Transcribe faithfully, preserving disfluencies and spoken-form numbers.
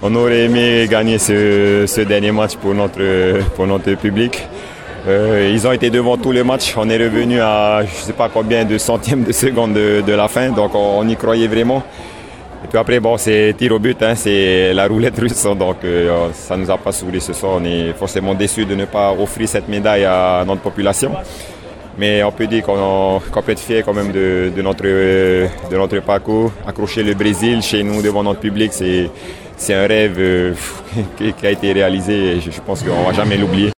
On aurait aimé gagner ce, ce dernier match pour notre, pour notre public. Euh, ils ont été devant tous les matchs. On est revenu à je ne sais pas combien de centièmes de seconde de, de la fin, donc on, on y croyait vraiment. Et puis après, bon, c'est tir au but, hein, c'est la roulette russe, donc euh, ça ne nous a pas souri ce soir. On est forcément déçus de ne pas offrir cette médaille à notre population. Mais on peut dire qu'on, qu'on peut être fier quand même de, de, notre, de notre parcours. Accrocher le Brésil chez nous devant notre public, c'est, c'est un rêve euh, qui a été réalisé et je pense qu'on ne va jamais l'oublier.